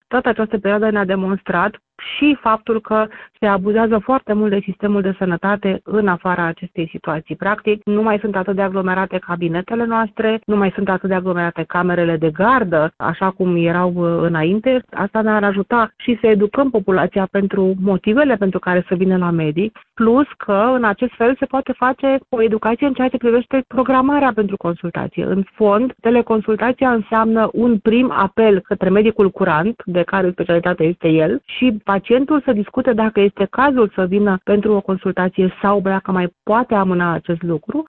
Toată această perioadă ne-a demonstrat și faptul că se abuzează foarte mult de sistemul de sănătate în afara acestei situații. Practic, nu mai sunt atât de aglomerate cabinetele noastre, nu mai sunt atât de aglomerate camerele de gardă, așa cum erau înainte. Asta ne-ar ajuta și să educăm populația pentru motivele pentru care să vină la medic, plus că în acest fel se poate face o educație în ceea ce privește programarea pentru consultație. În fond, teleconsultația înseamnă un prim apel către medicul curant, de care specialitatea este el, și pacientul să discute dacă este cazul să vină pentru o consultație sau dacă mai poate amâna acest lucru.